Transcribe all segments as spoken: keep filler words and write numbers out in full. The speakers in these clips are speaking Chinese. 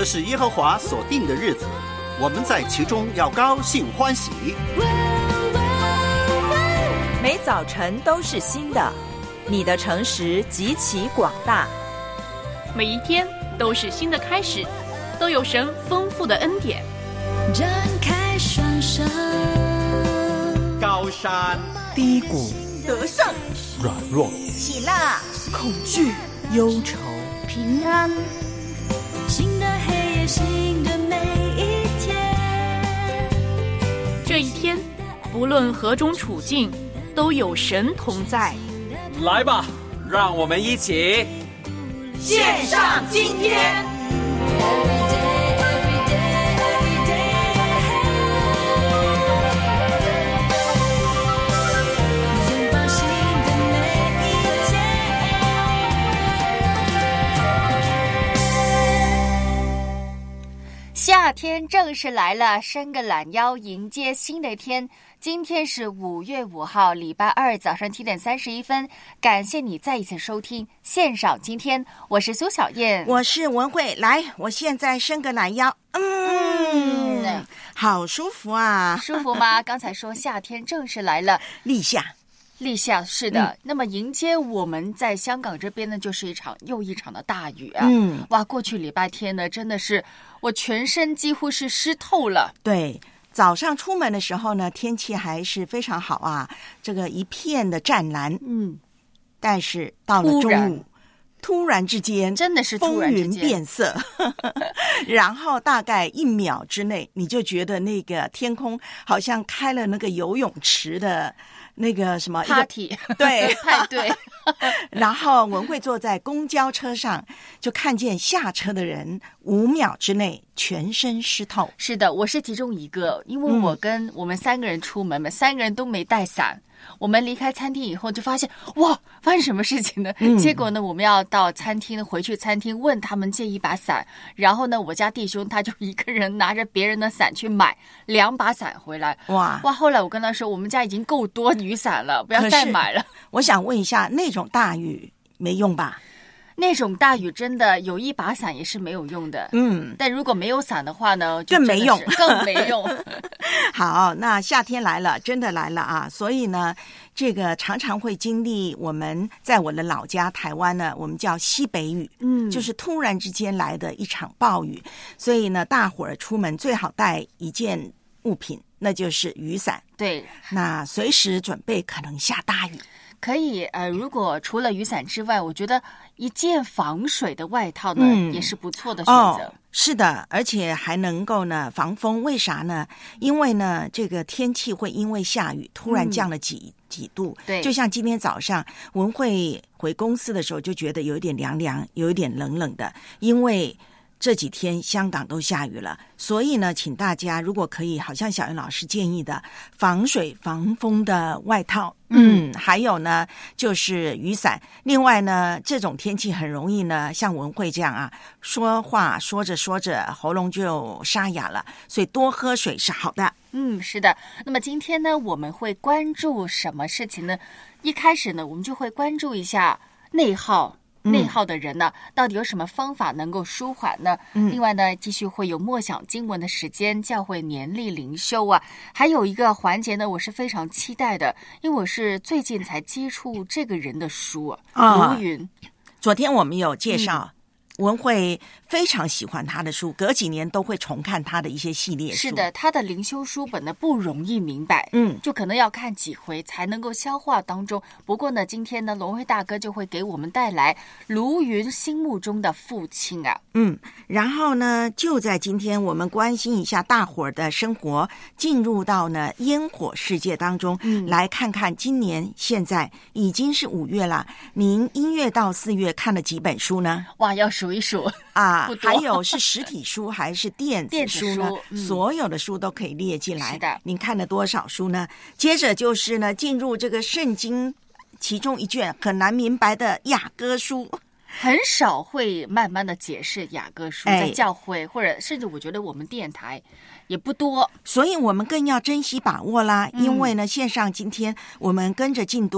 这是耶和华所定的日子，我们在其中要高兴欢喜。 每早晨都是新的，你的诚实极其广大。 每一天都是新的开始，都有神丰富的恩典。 展开双手， 高山低谷， 得胜软弱， 喜乐恐惧忧愁， 平安， 新的黑夜，新的每一天。 这一天不论何种处境，都有神同在。 来吧，让我们一起献上今天。 夏天正式来了，伸个懒腰，迎接新的一天。今天是五月五号，礼拜二早上七点三十一分。感谢你再一次收听线上今天，我是苏小燕， 我是文慧。来，我现在伸个懒腰，嗯，嗯好舒服啊， 舒服吗？刚才说夏天正式来了， 立夏。 立夏是的、嗯， 那么迎接我们在香港这边呢，就是一场又一场的大雨啊！ 嗯， 哇，过去礼拜天呢，真的是我全身几乎是湿透了。 对，早上出门的时候呢，天气还是非常好啊，这个一片的湛蓝。 嗯， 但是到了中午，突然之间， 真的是突然之间风云变色，然后大概一秒之内，你就觉得那个天空好像开了那个游泳池的。那个什么 party 对派对然后文慧坐在公交车上，就看见下车的人五秒之内全身湿透。 是的，我是其中一个，因为我跟我们三个人出门嘛、嗯、三个人都没带伞。我们离开餐厅以后就发现，哇，发生什么事情呢、嗯、结果呢我们要到餐厅，回去餐厅问他们借一把伞，然后呢我家弟兄他就一个人拿着别人的伞去买两把伞回来。 哇哇！后来我跟他说，我们家已经够多雨伞了，不要再买了。 我想问一下，那种大雨没用吧？ 那种大雨真的有一把伞也是没有用的， 嗯， 但如果没有伞的话呢， 更没用， 更没用。 好，那夏天来了，真的来了啊！所以呢，这个常常会经历我们在我的老家台湾呢，我们叫西北雨， 嗯， 就是突然之间来的一场暴雨，所以呢，大伙儿出门最好带一件物品，那就是雨伞。 对， 那随时准备可能下大雨。 可以，呃，如果除了雨伞之外，我觉得一件防水的外套呢、嗯、也是不错的选择、 哦。是的，而且还能够呢防风。为啥呢？因为呢这个天气会因为下雨突然降了几、嗯、几度。 对， 就像今天早上文慧回公司的时候就觉得有一点凉凉，有一点冷冷的，因为这几天香港都下雨了，所以呢请大家如果可以，好像小燕老师建议的防水防风的外套，嗯，还有呢就是雨伞。另外呢这种天气很容易呢像文慧这样啊，说话说着说着喉咙就沙哑了，所以多喝水是好的。 嗯，是的。那么今天呢我们会关注什么事情呢？一开始呢我们就会关注一下内耗内耗的人呢、嗯、到底有什么方法能够舒缓呢、嗯、另外呢继续会有默想经文的时间，教会年历灵修啊，还有一个环节呢我是非常期待的，因为我是最近才接触这个人的书啊，卢云。 昨天我们有介绍、嗯、文慧非常喜欢他的书，隔几年都会重看他的一些系列书。 是的，他的灵修书本呢不容易明白， 嗯， 就可能要看几回才能够消化当中。不过呢今天呢龙辉大哥就会给我们带来卢云心目中的父亲啊。 嗯，然后呢就在今天我们关心一下大伙儿的生活，进入到呢烟火世界当中、嗯、来看看今年现在已经是五月了，您一月到四月看了几本书呢？ 哇，要数一数啊，还有是实体书还是电子书呢？ 电子书、嗯、 所有的书都可以列进来。 是的， 您看了多少书呢？接着就是呢进入这个圣经其中一卷很难明白的雅歌书， 很少会慢慢的解释雅歌书，在教会、哎、或者甚至我觉得我们电台也不多， 所以我们更要珍惜把握啦、嗯、因为呢线上今天我们跟着进度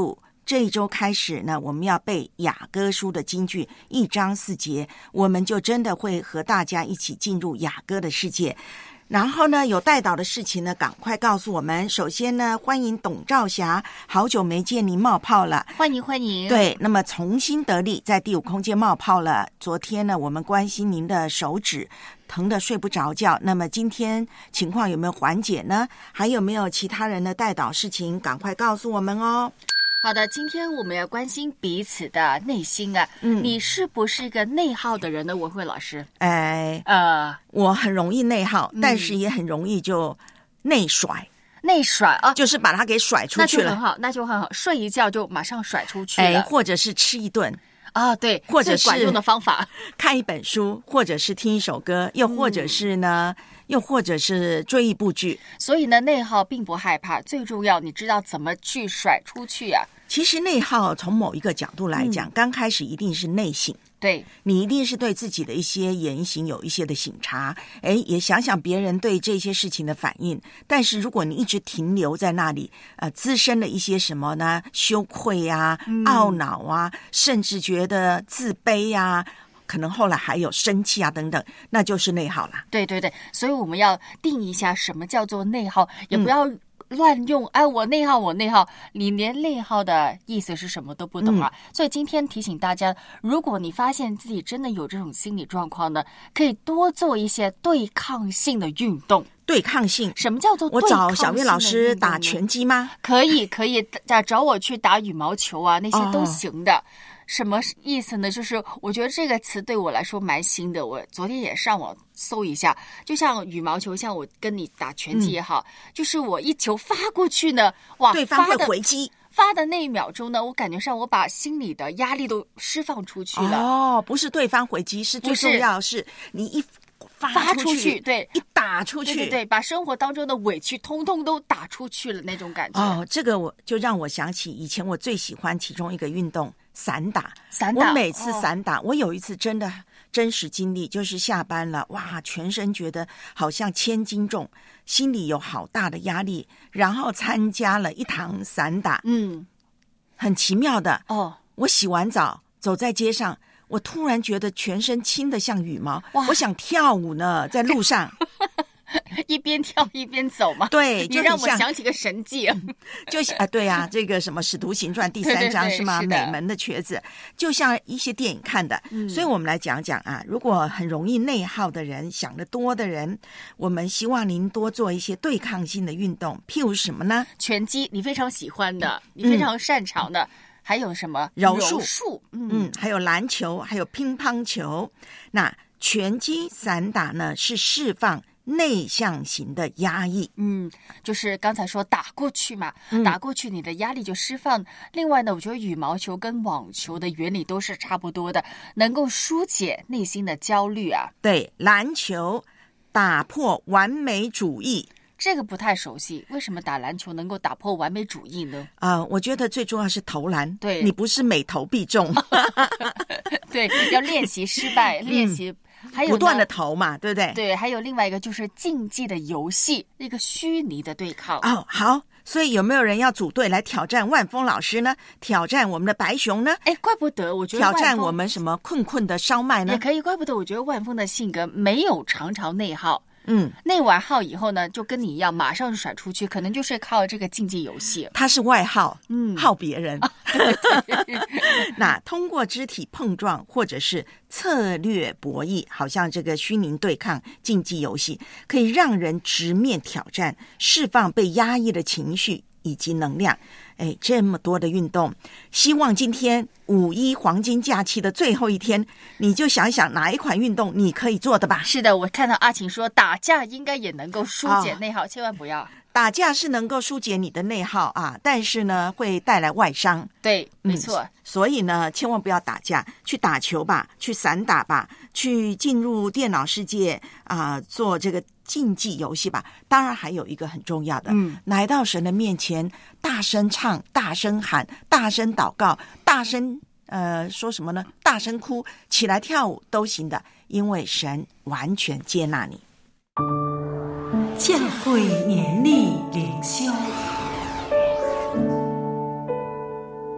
这一周开始呢，我们要背雅歌书的金句，一章四节，我们就真的会和大家一起进入雅歌的世界。然后呢，有带导的事情呢，赶快告诉我们。首先呢，欢迎董兆霞，好久没见您冒泡了， 欢迎欢迎。 对，那么重新得力，在第五空间冒泡了。昨天呢，我们关心您的手指疼得睡不着觉，那么今天情况有没有缓解呢？还有没有其他人的带导事情，赶快告诉我们哦。 好的，今天我们要关心彼此的内心啊。 嗯， 你是不是一个内耗的人呢？文慧老师， 哎， 呃， 我很容易内耗， 嗯、 但是也很容易就内甩， 内甩啊， 就是把它给甩出去了。 那就很好，那就很好，睡一觉就马上甩出去了， 哎，或者是吃一顿啊，对， 或者是最管用的方法， 看一本书，或者是听一首歌，又或者是呢。嗯又或者是追一部剧。 所以呢，内耗并不害怕，最重要你知道怎么去甩出去啊。 其实内耗从某一个角度来讲，嗯、刚开始一定是内省， 对， 你一定是对自己的一些言行有一些的省察，哎，也想想别人对这些事情的反应。但是如果你一直停留在那里，呃，滋生了一些什么呢？羞愧啊、嗯、懊恼啊，甚至觉得自卑啊。可能后来还有生气啊等等，那就是内耗啦。 对对对，所以我们要定一下什么叫做内耗，也不要乱用。嗯、哎，我内耗，我内耗，你连内耗的意思是什么都不懂啊。嗯、所以今天提醒大家，如果你发现自己真的有这种心理状况呢，可以多做一些对抗性的运动。 对抗性， 什么叫做对抗性的运动呢？ 我找小月老师打拳击吗？ 可以，可以，找我去打羽毛球啊，那些都行的。哦，什么意思呢？就是我觉得这个词对我来说蛮新的，我昨天也上网搜一下，就像羽毛球，像我跟你打拳击也好，嗯、就是我一球发过去呢，哇， 对方会回击。 发的那一秒钟呢，我感觉上我把心里的压力都释放出去了。 哦，不是对方回击，是最重要的是你一发出 去, 发出去，对， 一打出去， 对对对，把生活当中的委屈通通都打出去了那种感觉。 哦，这个我就让我想起以前我最喜欢其中一个运动。散打， 散打， 我每次散打，哦、我有一次真的真实经历，就是下班了，哇，全身觉得好像千斤重，心里有好大的压力，然后参加了一堂散打， 嗯， 很奇妙的哦。 我洗完澡走在街上，我突然觉得全身轻得像羽毛，我想跳舞呢，在路上。 一边跳一边走嘛， 对， 你让我想起个神迹， 就啊，对啊，这个什么《使徒行传》第三章是吗？ 是美门的瘸子，就像一些电影看的。嗯、所以我们来讲讲啊，如果很容易内耗的人，想得多的人，我们希望您多做一些对抗性的运动，譬如什么呢？ 拳击，你非常喜欢的，你非常擅长的。嗯，还有什么柔术？ 柔术，嗯嗯，还有篮球，还有乒乓球。那拳击、散打呢，是释放内向型的压抑。 嗯，就是刚才说打过去嘛，嗯、打过去你的压力就释放。另外呢，我觉得羽毛球跟网球的原理都是差不多的，能够疏解内心的焦虑啊。 对，篮球打破完美主义。 这个不太熟悉，为什么打篮球能够打破完美主义呢？ 啊、呃，我觉得最重要是投篮， 对， 你不是每投必中， 对，要练习失败，嗯、练习还有不断的投嘛，对不对？ 对，还有另外一个就是竞技的游戏，一个虚拟的对抗。 哦，好。所以有没有人要组队来挑战万峰老师呢？挑战我们的白熊呢？ 哎，怪不得我觉得挑战我们什么困困的烧麦呢？ 也可以，怪不得我觉得万峰的性格没有常常内耗。 嗯， 内完耗以后呢，就跟你一样，马上就甩出去，可能就是靠这个竞技游戏。 他是外耗， 嗯， 耗别人。那通过肢体碰撞或者是策略博弈，好像这个虚拟对抗竞技游戏，可以让人直面挑战，释放被压抑的情绪以及能量。哎，这么多的运动，希望今天五一黄金假期的最后一天，你就想想哪一款运动你可以做的吧。 是的，我看到阿晴说打架应该也能够疏解内耗，哦、千万不要。 打架是能够疏解你的内耗啊，但是呢会带来外伤。 对，没错。嗯、 所以呢，千万不要打架，去打球吧，去散打吧，去进入电脑世界啊、呃，做这个竞技游戏吧。当然还有一个很重要的，嗯，来到神的面前，大声唱，大声喊，大声祷告，大声呃说什么呢？大声哭，起来跳舞都行的，因为神完全接纳你。 教会年历灵修，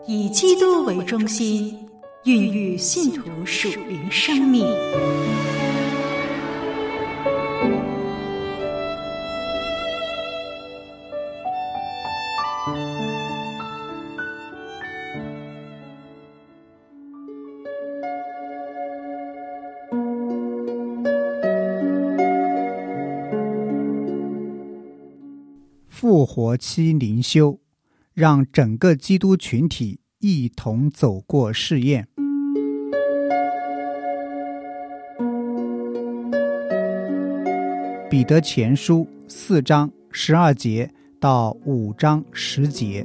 以基督为中心，孕育信徒属灵生命。 复活期灵修，让整个基督群体一同走过试验。彼得前书四章十二节到五章十节。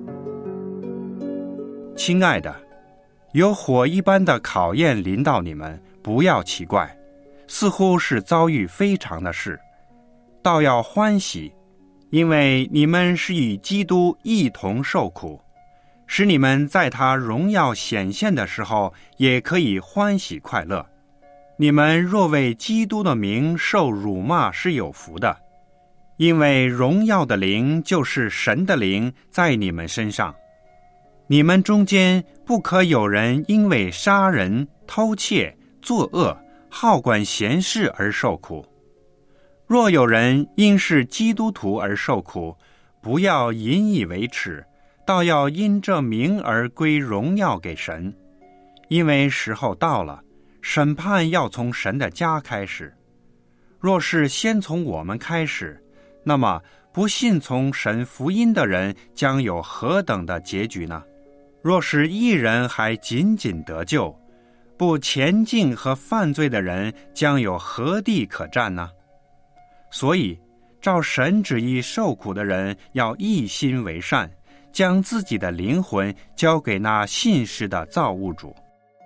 亲爱的，有火一般的考验临到你们，不要奇怪，似乎是遭遇非常的事，倒要欢喜，因为你们是与基督一同受苦，使你们在他荣耀显现的时候也可以欢喜快乐。你们若为基督的名受辱骂是有福的，因为荣耀的灵就是神的灵在你们身上。你们中间不可有人因为杀人、偷窃、作恶、好管闲事而受苦。若有人因是基督徒而受苦，不要引以为耻，倒要因这名而归荣耀给神。因为时候到了，审判要从神的家开始。若是先从我们开始，那么不信从神福音的人将有何等的结局呢？若是一人还仅仅得救，不前进和犯罪的人将有何地可占呢？所以照神旨意受苦的人要一心为善，将自己的灵魂交给那信实的造物主。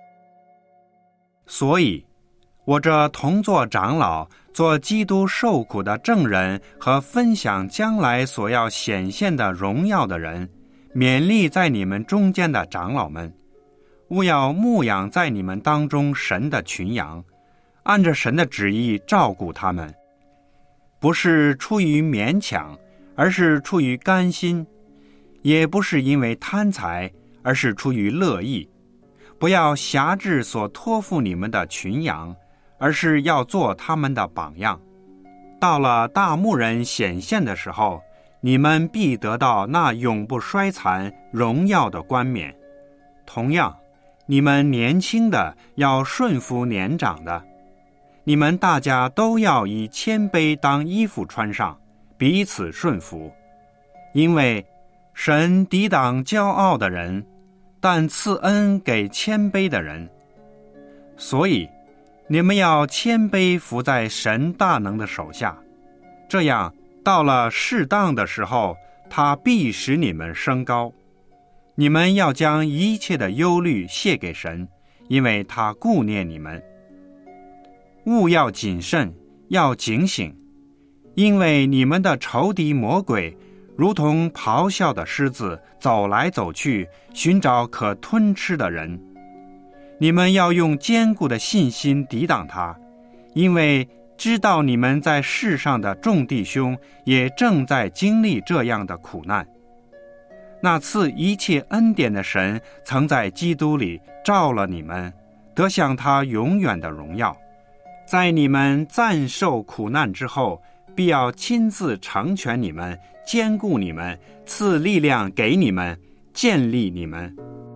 所以我这同作长老，做基督受苦的证人和分享将来所要显现的荣耀的人，勉励在你们中间的长老们，务要牧养在你们当中神的群羊，按着神的旨意照顾他们，不是出于勉强，而是出于甘心；也不是因为贪财，而是出于乐意。不要辖制所托付你们的群羊，而是要做他们的榜样。到了大牧人显现的时候，你们必得到那永不衰残荣耀的冠冕。同样，你们年轻的要顺服年长的，你们大家都要以谦卑当衣服穿上，彼此顺服。因为神抵挡骄傲的人，但赐恩给谦卑的人。所以你们要谦卑服在神大能的手下，这样到了适当的时候，他必使你们升高。你们要将一切的忧虑卸给神，因为他顾念你们。务要谨慎，要警醒，因为你们的仇敌魔鬼如同咆哮的狮子，走来走去，寻找可吞吃的人。你们要用坚固的信心抵挡他，因为知道你们在世上的众弟兄也正在经历这样的苦难。那赐一切恩典的神曾在基督里召了你们，得享他永远的荣耀。在你们暂受苦难之后，必要亲自成全你们，坚固你们，赐力量给你们，建立你们。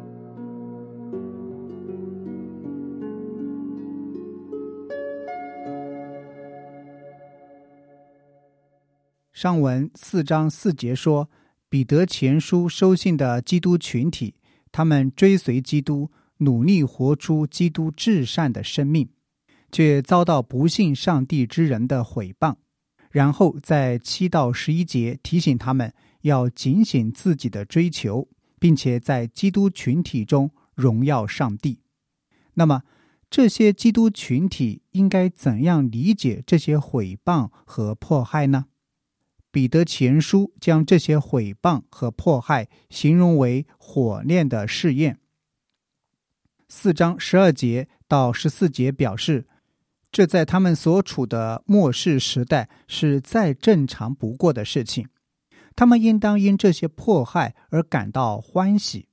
上文四章四节说，彼得前书收信的基督群体，他们追随基督，努力活出基督至善的生命，却遭到不信上帝之人的毁谤。然后在七到十一节提醒他们要警醒自己的追求，并且在基督群体中荣耀上帝。那么这些基督群体应该怎样理解这些毁谤和迫害呢？彼得前书将这些毁谤和迫害形容为火炼的试验。四章十二节到十四节表示，这在他们所处的末世时代是再正常不过的事情，他们应当因这些迫害而感到欢喜，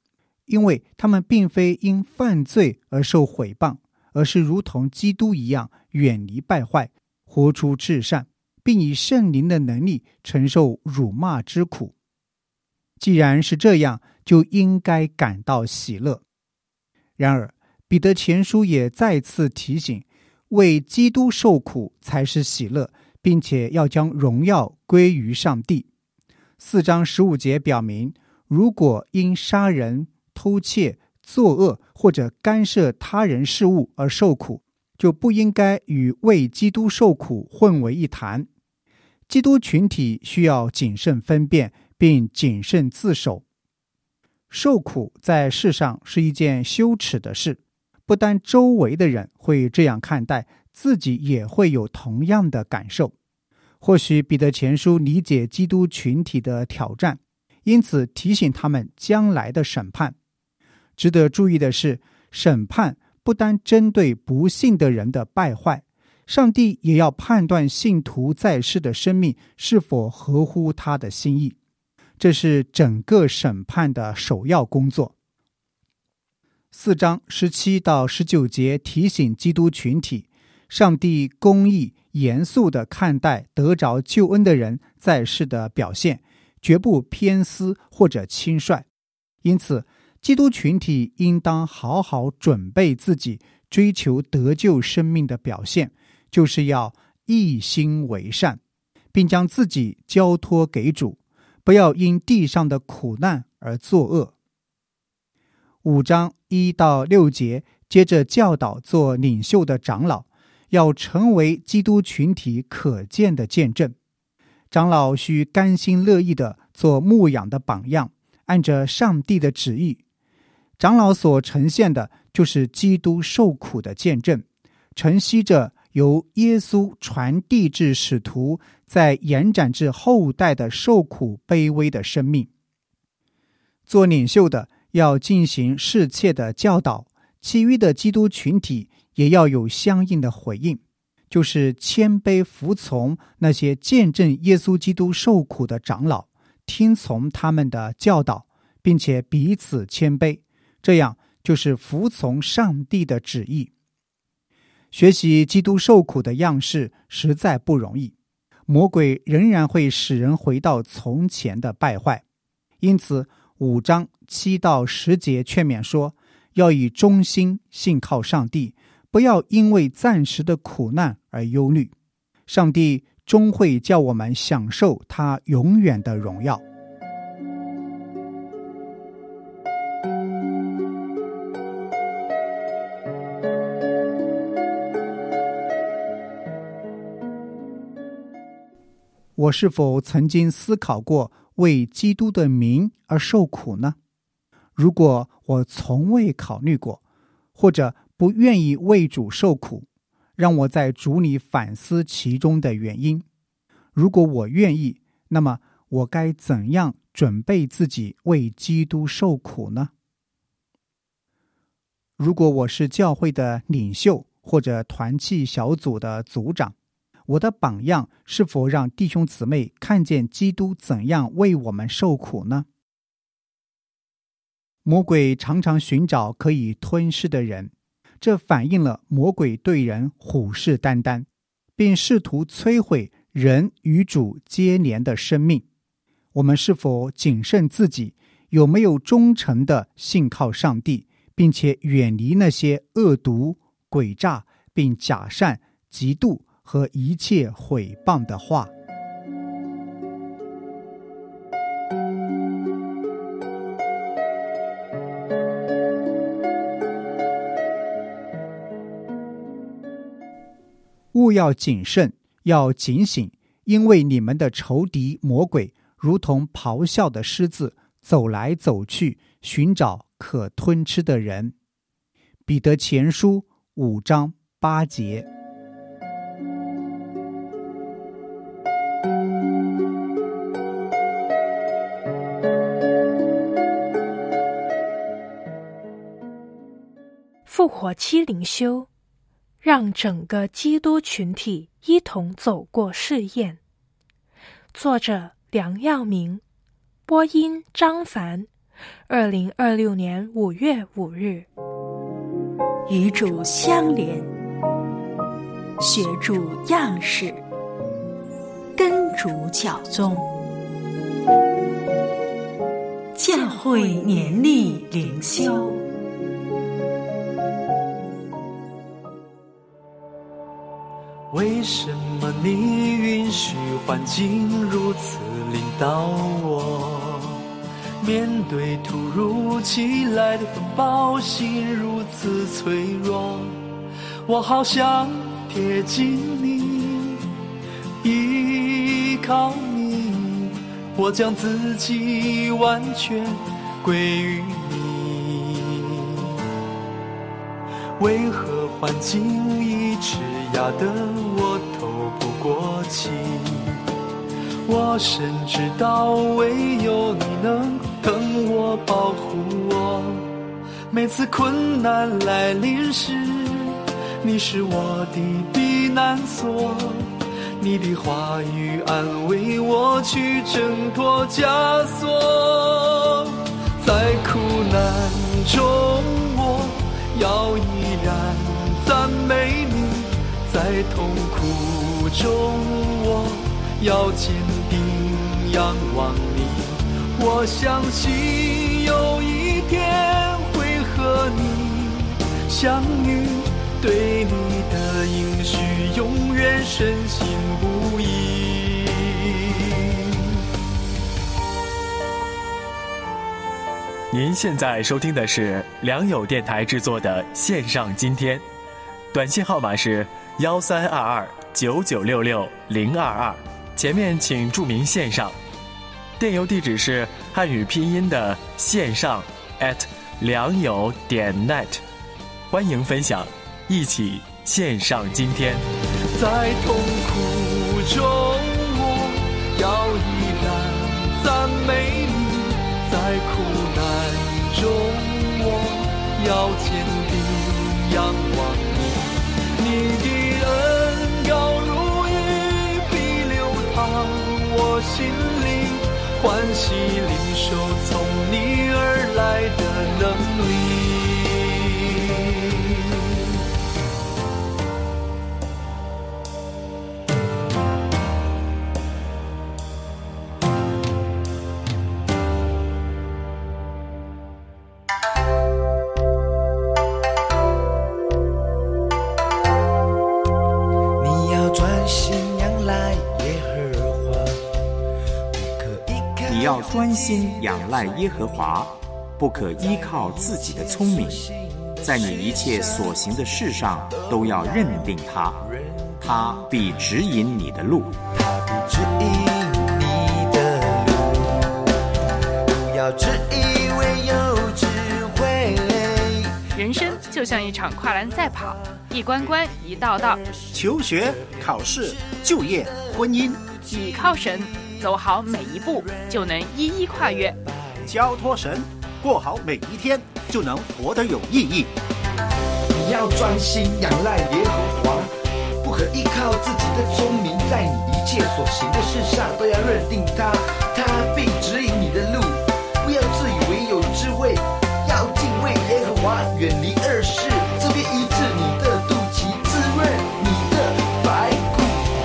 因为他们并非因犯罪而受毁谤，而是如同基督一样远离败坏，活出至善，并以圣灵的能力承受辱骂之苦。既然是这样，就应该感到喜乐。然而彼得前书也再次提醒，为基督受苦才是喜乐，并且要将荣耀归于上帝。四章十五节表明，如果因杀人、偷窃、作恶或者干涉他人事务而受苦，就不应该与为基督受苦混为一谈。基督群体需要谨慎分辨，并谨慎自守。受苦在世上是一件羞耻的事，不但周围的人会这样看待，自己也会有同样的感受。或许彼得前书理解基督群体的挑战，因此提醒他们将来的审判。值得注意的是，审判不单针对不信的人的败坏，上帝也要判断信徒在世的生命是否合乎他的心意。这是整个审判的首要工作。四章十七到十九节提醒基督群体，上帝公义严肃地看待得着救恩的人在世的表现，绝不偏私或者轻率。因此基督群体应当好好准备自己追求得救生命的表现，就是要一心为善，并将自己交托给主，不要因地上的苦难而作恶。五章一到六节接着教导做领袖的长老要成为基督群体可见的见证。长老需甘心乐意地做牧养的榜样，按着上帝的旨意。长老所呈现的就是基督受苦的见证，承袭着由耶稣传递至使徒，再延展至后代的受苦卑微的生命。做领袖的要进行适切的教导，其余的基督群体也要有相应的回应，就是谦卑服从那些见证耶稣基督受苦的长老，听从他们的教导，并且彼此谦卑，这样就是服从上帝的旨意。学习基督受苦的样式实在不容易，魔鬼仍然会使人回到从前的败坏。因此五章七到十节劝勉说，要以忠心信靠上帝，不要因为暂时的苦难而忧虑，上帝终会叫我们享受他永远的荣耀。我是否曾经思考过为基督的名而受苦呢？如果我从未考虑过，或者不愿意为主受苦，让我在主里反思其中的原因。如果我愿意，那么我该怎样准备自己为基督受苦呢？如果我是教会的领袖或者团契小组的组长，我的榜样是否让弟兄姊妹看见基督怎样为我们受苦呢？魔鬼常常寻找可以吞噬的人，这反映了魔鬼对人虎视眈眈，并试图摧毁人与主接连的生命。我们是否谨慎自己，有没有忠诚地信靠上帝，并且远离那些恶毒、诡诈并假善、嫉妒和一切毁谤的话？务要谨慎，要警醒，因为你们的仇敌魔鬼如同咆哮的狮子，走来走去，寻找可吞吃的人。彼得前书五章八节。 复活期灵修，让整个基督群体一同走过试验。作者梁耀明，播音张凡， 二零二六年五月五日。 与主相连，学主样式，跟主教宗，教会年历灵修。 为什么你允许环境如此领导我？面对突如其来的风暴，心如此脆弱，我好想贴近你，依靠你，我将自己完全归于你。为何环境一直压得我透不过气？我深知道唯有你能疼我保护我，每次困难来临时，你是我的避难所，你的话语安慰我去挣脱枷锁。在苦难中我要依然赞美你，在痛苦中我要坚定仰望你，我相信有一天会和你相遇，对你的应许永远深信不疑。 您现在收听的是良友电台制作的线上今天，短信号码是幺三二二九九六六零二二，前面请注明线上。电邮地址是汉语拼音的线上 at 良友点 net， 欢迎分享，一起线上今天。 在痛苦中我要依然赞美你，在苦难中我要坚定仰望你，你的恩高如雨必流淌我心里，欢喜领受从你而来的能力。 你要专心仰赖耶和华， 你要专心仰赖耶和华，不可依靠自己的聪明，在你一切所行的事上都要认定他，他必指引你的路。 他必指引你的路，不要只以为有智慧。 人生就像一场跨栏赛跑，一关关一道道， 求学、考试、就业、婚姻， 倚靠神，走好每一步，就能一一跨越。 交托神，过好每一天，就能活得有意义。 你要专心仰赖耶和华，不可依靠自己的聪明，在你一切所行的事上都要认定他，他必指引你的路。不要自以为有智慧，要敬畏耶和华，远离恶事，这便医治你的肚脐，滋润你的白骨。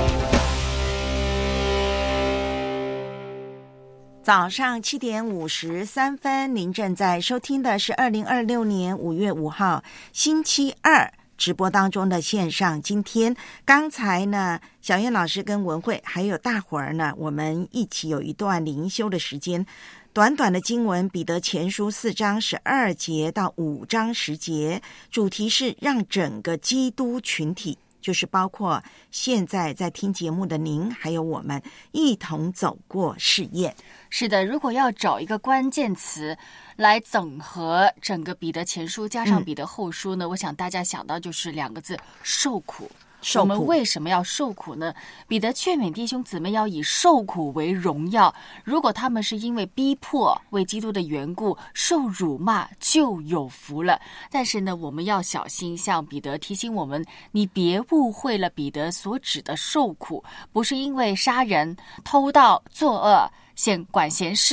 早上七点五十三分，您正在收听的是二零二六年五月五号星期二直播当中的线上今天。刚才呢，小燕老师跟文慧还有大伙儿呢，我们一起有一段灵修的时间。短短的经文，彼得前书四章十二节到五章十节，主题是让整个基督群体，就是包括现在在听节目的您还有我们，一同走过试验。 是的，如果要找一个关键词来整合整个彼得前书加上彼得后书呢、嗯、我想大家想到就是两个字：受苦。 受苦。 我们为什么要受苦呢？彼得劝勉弟兄姊妹要以受苦为荣耀，如果他们是因为逼迫为基督的缘故受辱骂，就有福了。但是呢，我们要小心，像彼得提醒我们，你别误会了彼得所指的受苦，不是因为杀人、偷盗、作恶、嫌管闲事、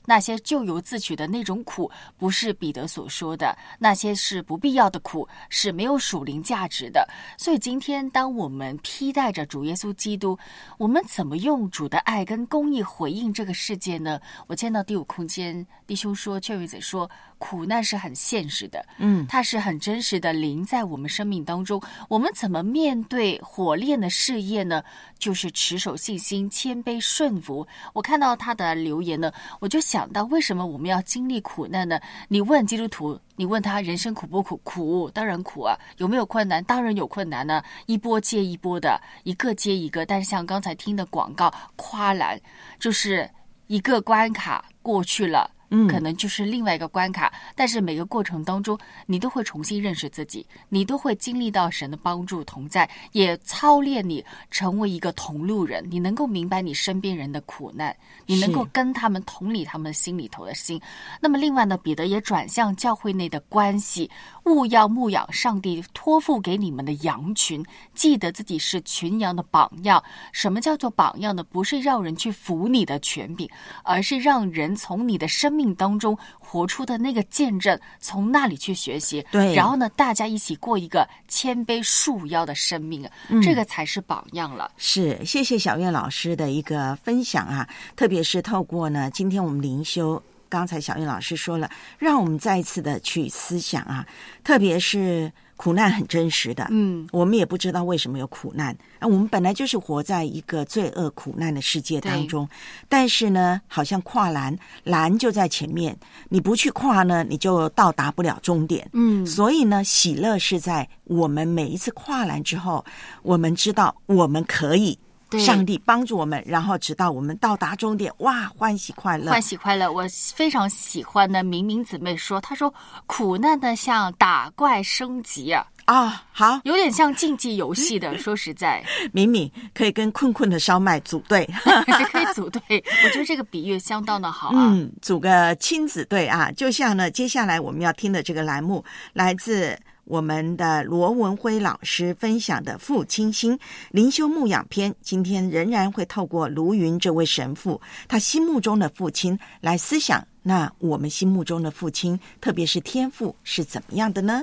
那些咎由自取的那种苦，不是彼得所说的，那些是不必要的苦，是没有属灵价值的。所以今天当我们披戴着主耶稣基督，我们怎么用主的爱跟公义回应这个世界呢？我见到第五空间弟兄说，雀瑞子说，苦难是很现实的， 嗯， 它是很真实的临在我们生命当中。我们怎么面对火炼的试验呢？就是持守信心，谦卑顺服。我看到他的留言呢，我就想到为什么我们要经历苦难呢？你问基督徒，你问他人生苦不苦？苦，当然苦啊。有没有困难？当然有困难呢、啊，一波接一波的，一个接一个。但是像刚才听的广告跨栏，就是一个关卡过去了， 嗯， 可能就是另外一个关卡，但是每个过程当中你都会重新认识自己，你都会经历到神的帮助同在，也操练你成为一个同路人，你能够明白你身边人的苦难，你能够跟他们同理他们心里头的心。那么另外呢，彼得也转向教会内的关系，务要牧养上帝托付给你们的羊群，记得自己是群羊的榜样。什么叫做榜样呢？不是让人去服你的权柄，而是让人从你的生命当中活出的那个见证，从那里去学习。 对， 然后呢，大家一起过一个谦卑束腰的生命， 嗯， 这个才是榜样了。 是，谢谢小苑老师的一个分享啊，特别是透过呢，今天我们灵修，刚才小苑老师说了，让我们再一次的去思想啊，特别是苦难很真实的， 嗯， 我们也不知道为什么有苦难，我们本来就是活在一个罪恶苦难的世界当中，但是呢，好像跨栏，栏就在前面，你不去跨呢，你就到达不了终点， 嗯， 所以呢，喜乐是在我们每一次跨栏之后，我们知道我们可以。上帝帮助我们，然后直到我们到达终点，哇，欢喜快乐， 欢喜快乐。我非常喜欢的明明姊妹说，她说苦难呢像打怪升级啊。 啊，好， 有点像竞技游戏的。说实在， 敏敏可以跟困困的烧麦组队， 可以组队。我觉得这个比喻相当的好啊。 嗯，组个亲子队啊，就像呢，接下来我们要听的这个栏目，来自我们的罗文辉老师分享的父亲心灵修牧养篇，今天仍然会透过卢云这位神父他心目中的父亲来思想，那我们心目中的父亲，特别是天父是怎么样的呢？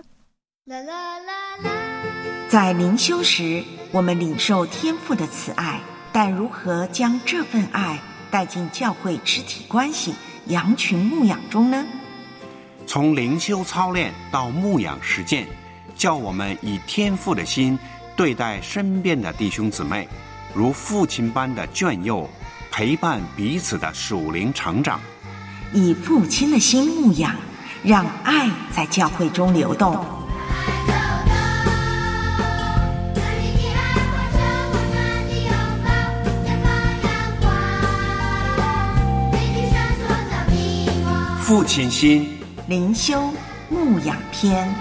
在灵修时，我们领受天父的慈爱，但如何将这份爱带进教会肢体关系、羊群牧养中呢？ 从灵修操练到牧养实践，叫我们以天父的心对待身边的弟兄姊妹，如父亲般的眷佑，陪伴彼此的属灵成长。 以父亲的心牧养，让爱在教会中流动。 父亲心灵修牧养篇。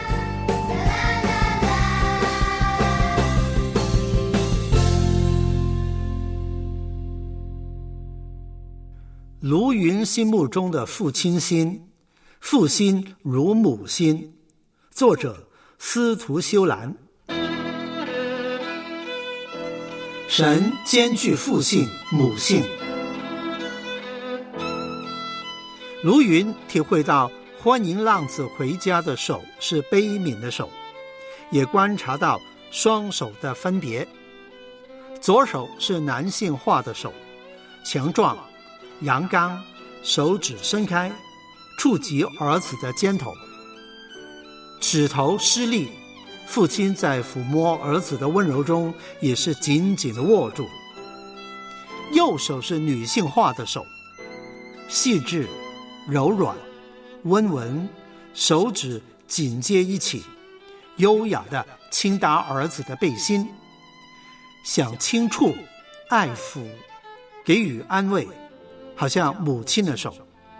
卢云心目中的父亲心，父心如母心。作者司徒修兰。神兼具父性母性。卢云体会到欢迎浪子回家的手是悲悯的手，也观察到双手的分别。左手是男性化的手，强壮阳刚，手指伸开触及儿子的肩头，指头施力，父亲在抚摸儿子的温柔中也是紧紧地握住。右手是女性化的手，细致柔软温文，手指紧接一起，优雅地轻搭儿子的背心，想轻触爱抚给予安慰，好像母亲的手。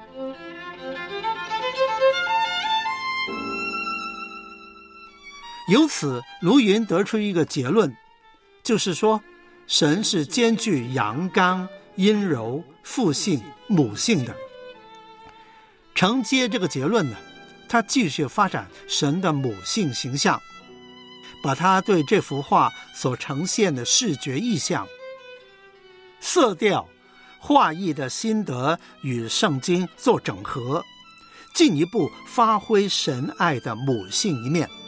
由此卢云得出一个结论，就是说神是兼具阳刚阴柔父性母性的。承接这个结论呢，他继续发展神的母性形象，把他对这幅画所呈现的视觉意象、色调、 化译的心得与圣经做整合，进一步发挥神爱的母性一面。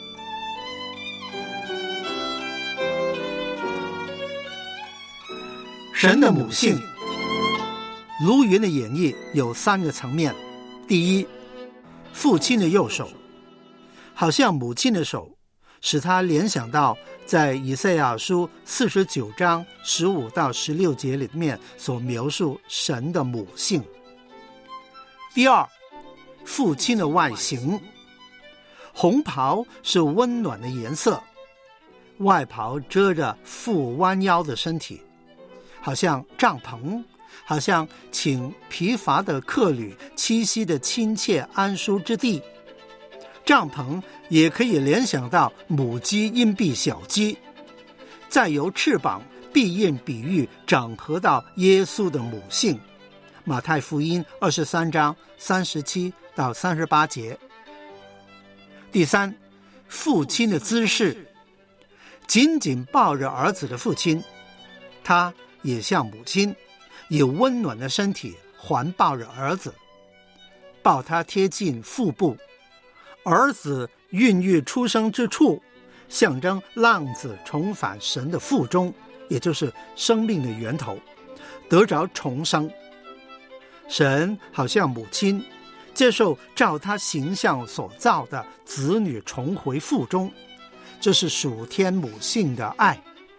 神的母性，卢云的演绎有三个层面。第一，父亲的右手，好像母亲的手，使他联想到在以赛亚书四十九章十五到十六节里面所描述神的母性。第二，父亲的外形，红袍是温暖的颜色，外袍遮着父弯腰的身体，好像帐篷，好像请疲乏的客旅栖息的亲切安舒之地。帐篷也可以联想到母鸡荫蔽小鸡，再由翅膀庇荫比喻整合到耶稣的母性。马太福音二十三章三十七到三十八节。第三，父亲的姿势，紧紧抱着儿子的父亲，他也像母亲，以温暖的身体环抱着儿子，抱他贴近腹部。儿子孕育出生之处，象征浪子重返神的腹中，也就是生命的源头，得着重生。神好像母亲，接受照他形象所造的子女重回腹中，这是属天母性的爱。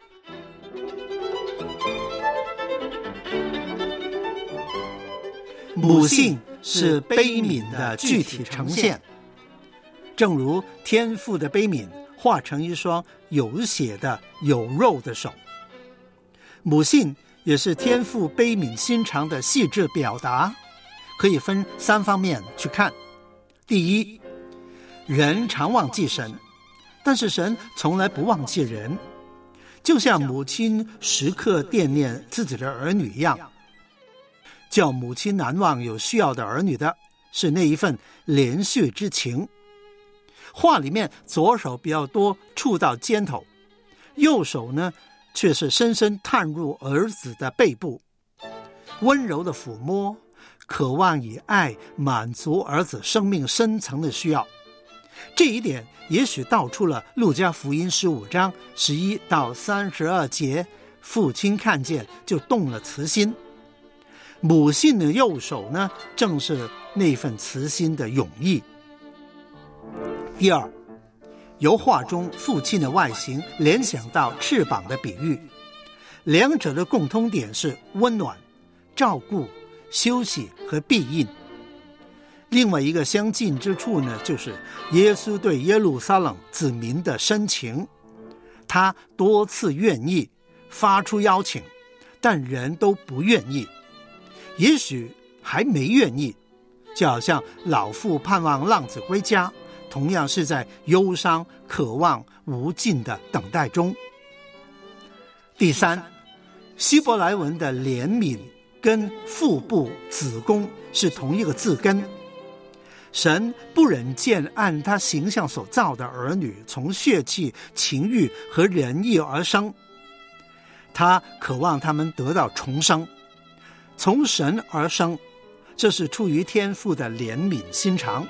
母性是悲悯的具体呈现，正如天父的悲悯化成一双有血的有肉的手，母性也是天父悲悯心肠的细致表达，可以分三方面去看。第一，人常忘记神，但是神从来不忘记人，就像母亲时刻惦念自己的儿女一样。叫母亲难忘有需要的儿女的是那一份连续之情。话里面左手比较多触到肩头，右手呢却是深深探入儿子的背部，温柔的抚摸，渴望以爱满足儿子生命深层的需要。这一点也许道出了路加福音十五章十一到三十二节，父亲看见就动了慈心。母性的右手呢，正是那份慈心的永意。第二，由画中父亲的外形联想到翅膀的比喻，两者的共通点是温暖、照顾、休息和庇荫。另外一个相近之处呢，就是耶稣对耶路撒冷子民的深情。他多次愿意发出邀请，但人都不愿意，也许还没愿意，就好像老父盼望浪子归家，同样是在忧伤、渴望、无尽的等待中。第三，希伯来文的怜悯跟腹部、子宫是同一个字根。神不忍见按他形象所造的儿女从血气、情欲和仁义而生，他渴望他们得到重生，从神而生，这是出于天父的怜悯心肠。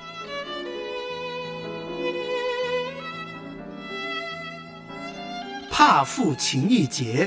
怕父情意结，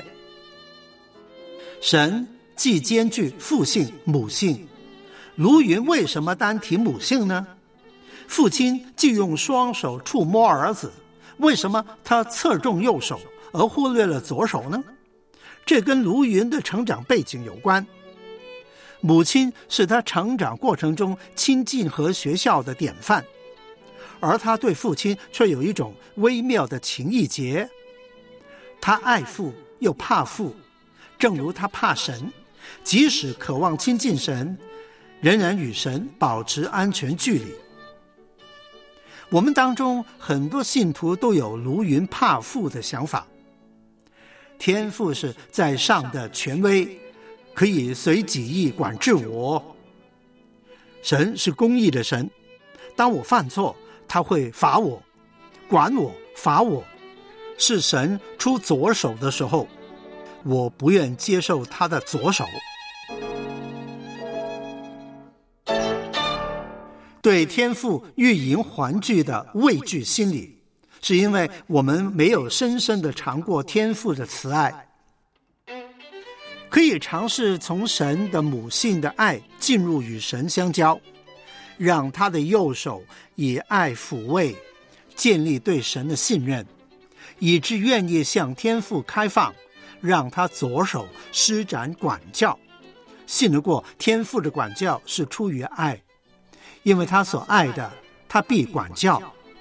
神既兼具父性、母性，卢云为什么单提母性呢？父亲既用双手触摸儿子，为什么他侧重右手而忽略了左手呢？这跟卢云的成长背景有关。母亲是他成长过程中亲近和学校的典范，而他对父亲却有一种微妙的情意结。他爱父又怕父，正如他怕神，即使渴望亲近神，仍然与神保持安全距离。我们当中很多信徒都有卢云怕父的想法。天父是在上的权威，可以随己意管制我。神是公义的神，当我犯错，他会罚我、管我、罚我。是神出左手的时候，我不愿接受他的左手。 对天父欲迎还拒的畏惧心理，是因为我们没有深深地尝过天父的慈爱。可以尝试从神的母性的爱进入与神相交，让他的右手以爱抚慰，建立对神的信任，以致愿意向天父开放，让他左手施展管教，信得过天父的管教是出于爱，因为他所爱的，他必管教。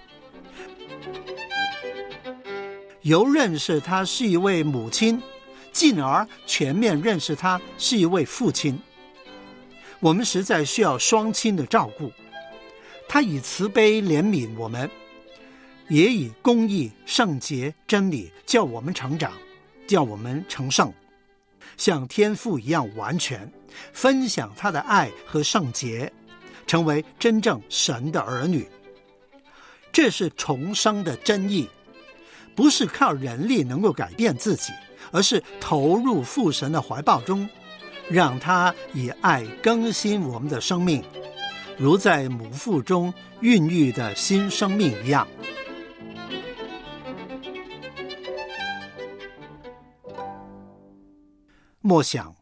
由认识他是一位母亲，进而全面认识他是一位父亲。我们实在需要双亲的照顾，他以慈悲怜悯我们，也以公义、圣洁、真理叫我们成长，叫我们成圣，像天父一样完全，分享他的爱和圣洁，成为真正神的儿女。这是重生的真意，不是靠人力能够改变自己，而是投入父神的怀抱中，让他以爱更新我们的生命，如在母腹中孕育的新生命一样。默想，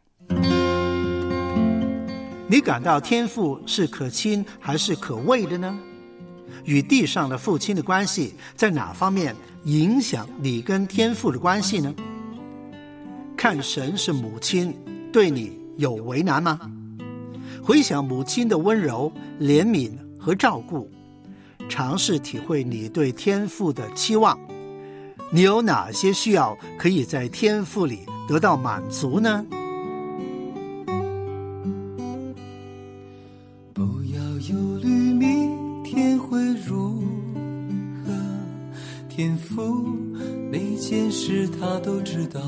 你感到天父是可亲还是可畏的呢？与地上的父亲的关系在哪方面影响你跟天父的关系呢？看神是母亲，对你有为难吗？回想母亲的温柔、怜悯和照顾，尝试体会你对天父的期望。你有哪些需要可以在天父里得到满足呢？ 不要忧虑明天会如何，天父每件事他都知道，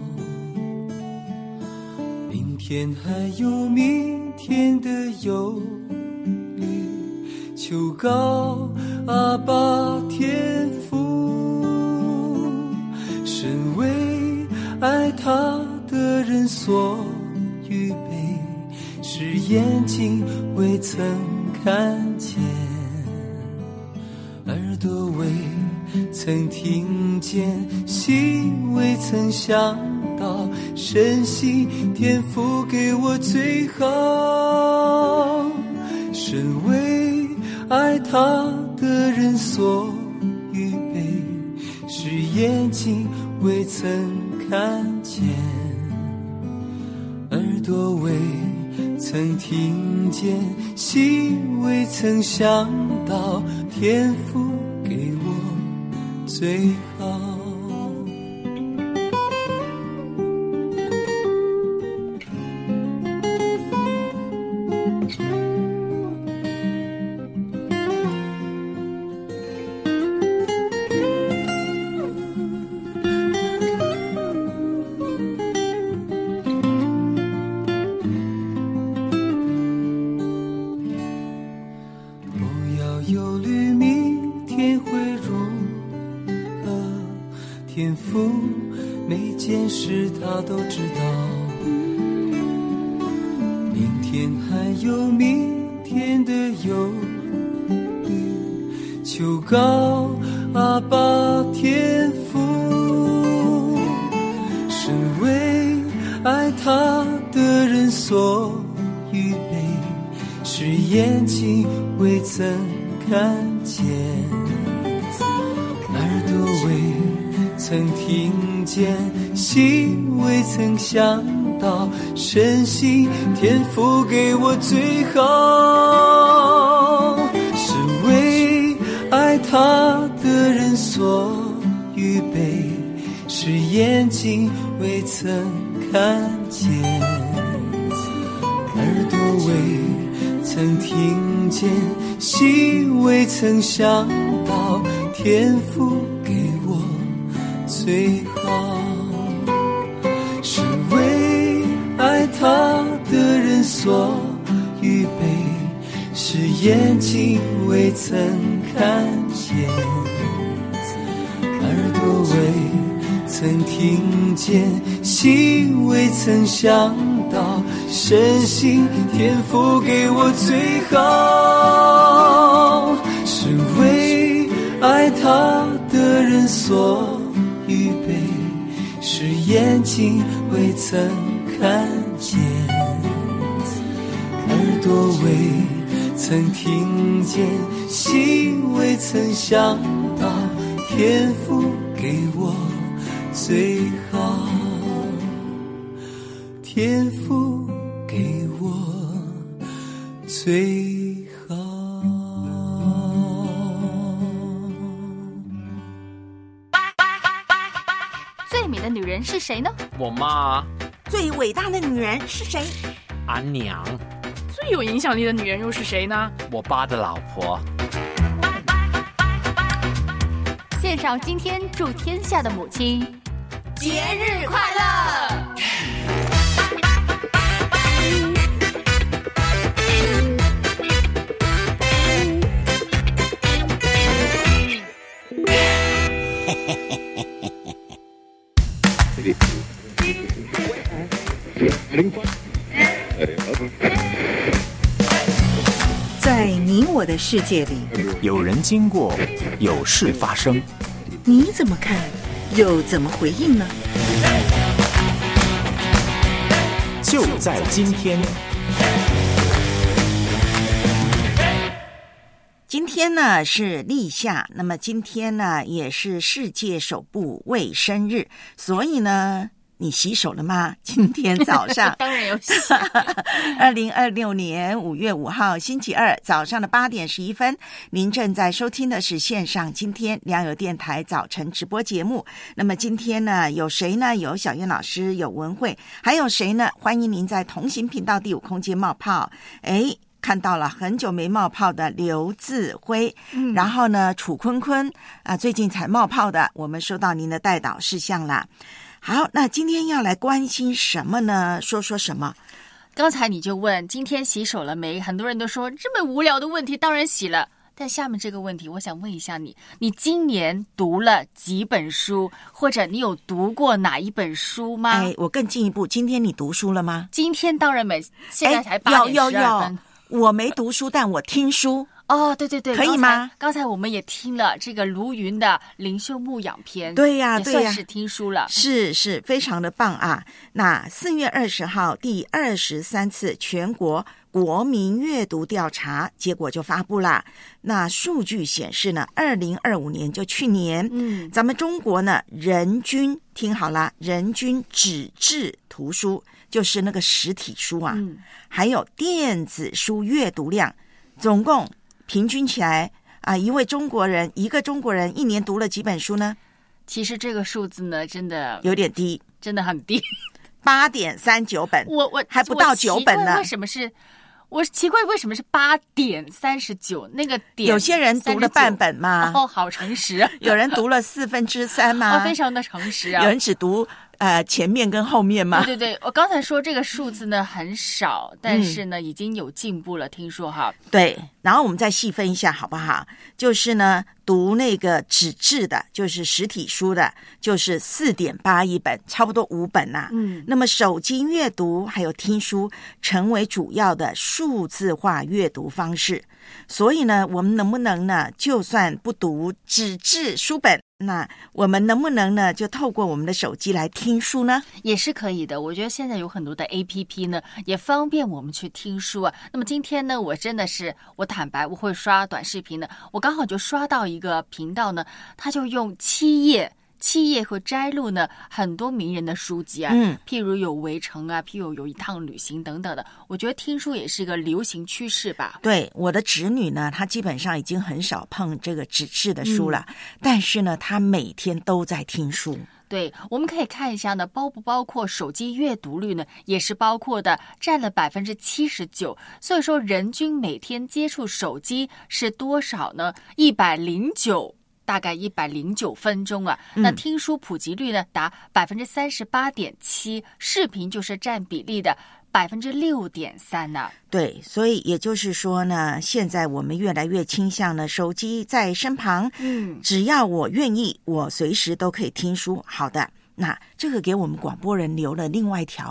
明天还有明天的忧虑，求告阿爸天父，神为爱他的人所预备，是眼睛未曾看见，耳朵未曾听见，心未曾想到，神心天父给我最好，神为爱他的人所预备，是眼睛未曾看见，耳朵未曾听见，心未曾想到，天父给我最好。他都知道，明天还有明天的忧虑，求告阿爸天父，神为爱他的人所预备，是眼睛未曾看见，耳朵未曾听见，心未曾想到，神心天父给我最好，是为爱他的人所预备，是眼睛未曾看见，耳朵未曾听见，心未曾想到，天父给我最好，是为爱他的人所预备，是眼睛未曾看见，耳朵未曾听见，心未曾想到， 深信天父给我最好，是为爱他的人所预备，是眼睛未曾看见，耳朵未曾听见，心未曾想到，天父给我最好，天父给我最好。 最美的女人是谁呢？ 我妈。 最伟大的女人是谁？ 俺娘。 最有影响力的女人又是谁呢？ 我爸的老婆。 献上今天祝天下的母亲节日快乐！ 在你我的世界里， 有人经过，有事发生， 你怎么看，又怎么回应呢？ 就在今天。 今天呢是立夏，那么今天呢也是世界手部卫生日，所以呢你洗手了吗？今天早上当然有洗。 二零二六年五月五号星期二早上的八点十一分，您正在收听的是线上今天良友电台早晨直播节目。那么今天呢有谁呢？有小燕老师，有文慧，还有谁呢？欢迎您在同行频道第五空间冒泡。诶看到了很久没冒泡的刘自辉、嗯、然后呢楚坤坤啊，最近才冒泡的，我们收到您的代祷事项啦。好，那今天要来关心什么呢？说说什么？ 刚才你就问今天洗手了没，很多人都说这么无聊的问题当然洗了。但下面这个问题我想问一下你，你今年读了几本书，或者你有读过哪一本书吗？ 哎，我更进一步，今天你读书了吗？ 今天当然没，现在才八点十二分。 有有有，我没读书，但我听书。 哦，对对对， 可以吗？ 刚才, 刚才我们也听了这个卢云的灵修牧养篇， 对呀、啊，对呀、啊， 也算是听书了， 是是，非常的棒啊！那四月二十号第二十三次全国国民阅读调查结果就发布了。那数据显示呢，二零二五年就去年，嗯，咱们中国呢，人均听好了，人均纸质图书就是那个实体书啊，嗯、还有电子书阅读量，总共。平均起来啊，一位中国人，一个中国人一年读了几本书呢？ 其实这个数字呢，真的有点低， 真的很低， 八点三九本， 我我还不到九本呢。 为什么是？我奇怪为什么是八点三十九？那个点有些人读了半本嘛， 哦，好诚实、啊； 有人读了四分之三嘛， 哦，非常的诚实啊。 有人只读。呃，前面跟后面吗？ 对对对，我刚才说这个数字呢很少，但是呢、嗯、已经有进步了，听说哈。 对，然后我们再细分一下好不好？就是呢，读那个纸质的，就是实体书的，就是四点八一本，差不多五本呐、啊。嗯，那么手机阅读还有听书成为主要的数字化阅读方式，所以呢，我们能不能呢，就算不读纸质书本？那我们能不能呢，就透过我们的手机来听书呢？ 也是可以的。我觉得现在有很多的 A P P 呢，也方便我们去听书啊。那么今天呢，我真的是，我坦白，我会刷短视频的。我刚好就刷到一个频道呢，他就用七页。七页和摘录呢很多名人的书籍啊，嗯，譬如有围城啊，譬如有一趟旅行等等的。我觉得听书也是一个流行趋势吧。 对，我的侄女呢，她基本上已经很少碰这个纸质的书了，嗯、但是呢，她每天都在听书。 对，我们可以看一下呢，包不包括手机阅读率呢？也是包括的，占了百分之七十九。所以说，人均每天接触手机是多少呢？一百零九。大概一百零九分钟啊，那听书普及率呢达百分之三十八点七，视频就是占比例的百分之六点三呢。 对，所以也就是说呢，现在我们越来越倾向呢，手机在身旁，嗯，只要我愿意，我随时都可以听书。好的，那这个给我们广播人留了另外一条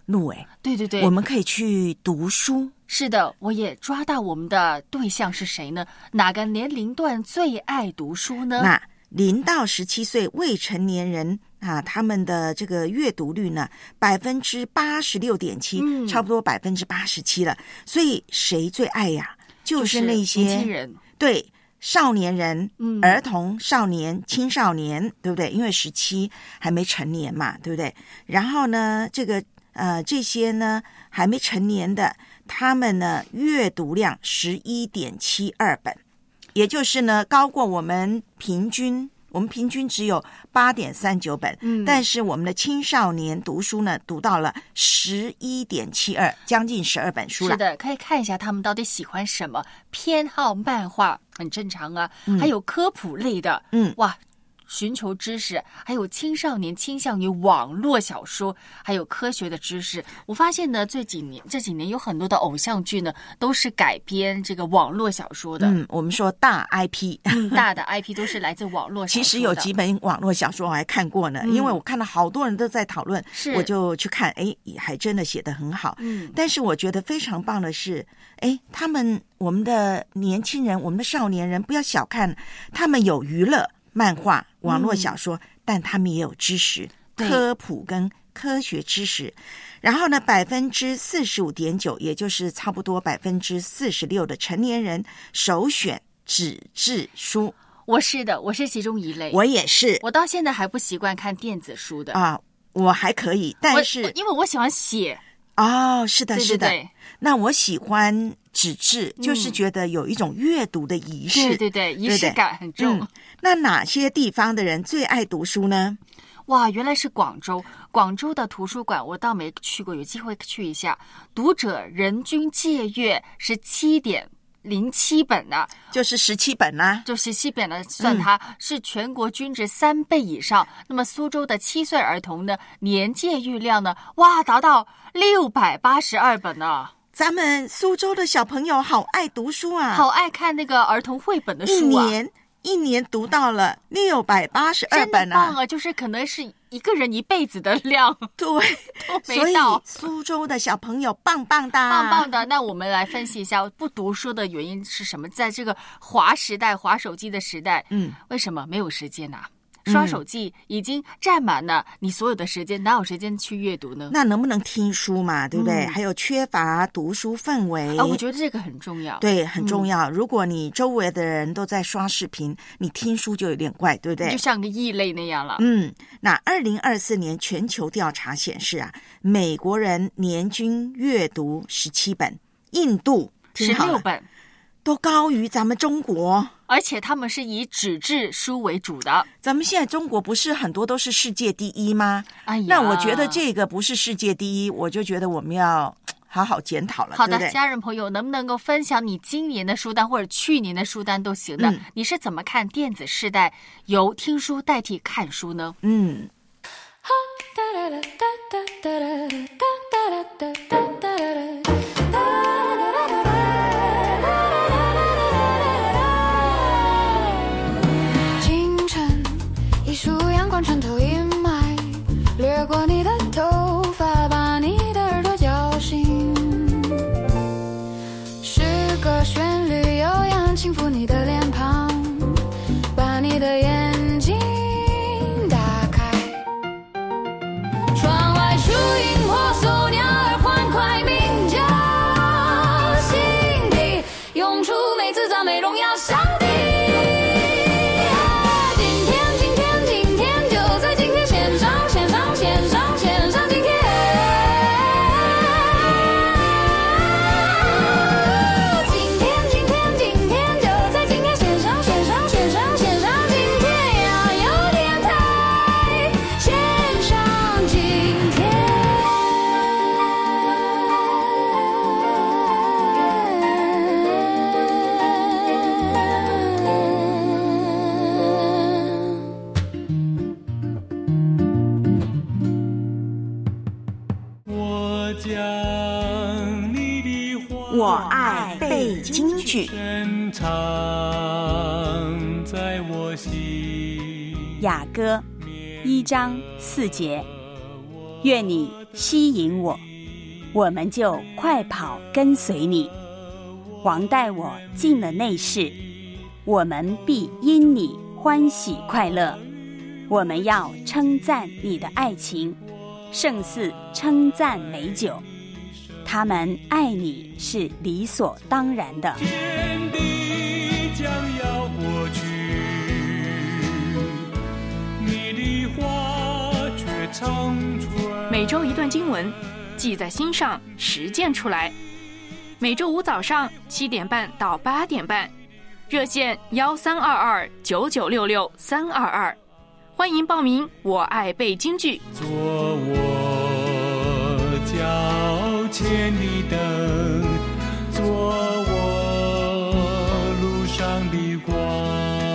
路哎， 对对对， 我们可以去读书。 是的，我也抓到我们的对象是谁呢？哪个年龄段最爱读书呢？ 那零到十七岁未成年人啊，他们的这个阅读率呢，百分之八十六点七，差不多百分之八十七了。所以谁最爱呀？就是那些年轻人， 对。少年人、嗯、儿童、少年、青少年，对不对？因为十七还没成年嘛，对不对？然后呢，这个呃，这些呢还没成年的，他们呢阅读量十一点七二本，也就是呢高过我们平均。我们平均只有八点三九本，嗯，但是我们的青少年读书呢，读到了十一点七二，将近十二本书了。 是的，可以看一下他们到底喜欢什么，偏好漫画很正常啊，嗯、还有科普类的，嗯，哇。寻求知识，还有青少年倾向于网络小说，还有科学的知识。我发现呢，这几年这几年有很多的偶像剧呢，都是改编这个网络小说的。 嗯，我们说大 I P， 嗯，大的 I P 都是来自网络小说的。 其实有几本网络小说我还看过呢，嗯、因为我看到好多人都在讨论，我就去看，哎，还真的写得很好。嗯，但是我觉得非常棒的是，哎，他们我们的年轻人，我们的少年人，不要小看他们有娱乐。漫画、网络小说，嗯、但他们也有知识、科普跟科学知识。然后呢，百分之四十五点九，也就是差不多百分之四十六的成年人首选纸质书。 我是的，我是其中一类。 我也是， 我到现在还不习惯看电子书的啊，我还可以，但是因为我喜欢写。 哦，是的， 对对对， 是的。那我喜欢纸质，嗯、就是觉得有一种阅读的仪式， 对对对，仪式感很重。 嗯、那哪些地方的人最爱读书呢？ 哇，原来是广州。广州的图书馆我倒没去过，有机会去一下。读者人均借阅是七点零七本呢， 就是十七本啦、啊， 就十七本呢，算它、嗯、是全国均值三倍以上。那么苏州的七岁儿童呢，年借阅量呢，哇，达到六百八十二本呢。 咱们苏州的小朋友好爱读书啊， 好爱看那个儿童绘本的书啊， 一年一年读到了六百八十二本啊， 真棒啊！就是可能是一个人一辈子的量， 对， 都没到。 所以苏州的小朋友棒棒的， 棒棒的。那我们来分析一下不读书的原因是什么？在这个滑时代、滑手机的时代，嗯，为什么没有时间啊？刷手机已经占满了你所有的时间，哪有时间去阅读呢？ 那能不能听书嘛？对不对？嗯、还有缺乏读书氛围啊，我觉得这个很重要。 对，很重要。嗯、如果你周围的人都在刷视频，你听书就有点怪，对不对？ 就像个异类那样了。 嗯，那二零二四年全球调查显示啊，美国人年均阅读十七本，印度十六本。 都高于咱们中国， 而且他们是以纸质书为主的。 咱们现在中国不是很多都是世界第一吗？ 哎呀， 那我觉得这个不是世界第一，我就觉得我们要好好检讨了。 好的， 对不对？ 家人朋友，能不能够分享你今年的书单或者去年的书单都行的？嗯、你是怎么看电子时代由听书代替看书呢？ 嗯。 穿透阴霾，掠过你的头发，把你的耳朵叫醒。是个旋律悠扬，轻抚你的脸庞，把你的眼睛打开。窗外树影婆娑，鸟儿欢快鸣叫，心底涌出每次赞美荣耀上帝。 我爱背京剧。 雅歌一章四节，愿你吸引我， 我们就快跑跟随你。王带我进了内室，我们必因你欢喜快乐。我们要称赞你的爱情，胜似称赞美酒。他们爱你是理所当然的。 天地将要过去，你的话却长存。 每周一段经文，记在心上，实践出来。每周五早上七点半到八点半，热线幺三二二九九六六三二二，欢迎报名。我爱背京剧。 做我脚前的灯，做我路上的光。